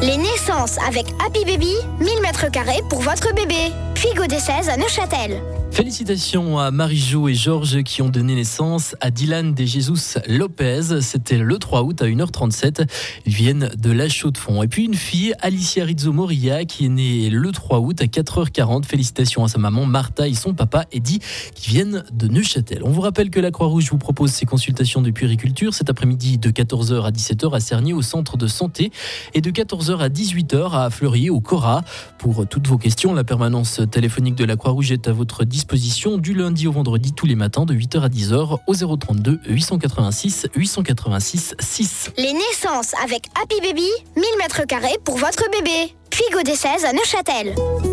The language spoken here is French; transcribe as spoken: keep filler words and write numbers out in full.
Les naissances avec Happy Baby, mille mètres carrés pour votre bébé. Figo des seize à Neuchâtel. Félicitations à Marie-Jo et Georges qui ont donné naissance à Dylan de Jesus Lopez. C'était le trois août à une heure trente-sept. Ils viennent de La Chaux-de-Fonds. Et puis une fille, Alicia Rizzo Moria, qui est née le trois août à quatre heures quarante. Félicitations à sa maman Martha et son papa Eddie qui viennent de Neuchâtel. On vous rappelle que la Croix-Rouge vous propose ses consultations de puériculture cet après-midi de quatorze heures à dix-sept heures à Cerny au centre de santé et de quatorze heures à dix-huit heures à Fleurier au Cora. Pour toutes vos questions, la permanence téléphonique de la Croix-Rouge est à votre disposition. Disposition du lundi au vendredi tous les matins de huit heures à dix heures au zéro trente-deux huit cent quatre-vingt-six huit cent quatre-vingt-six six. Les naissances avec Happy Baby, mille mètres carrés pour votre bébé. Figo des seize à Neuchâtel.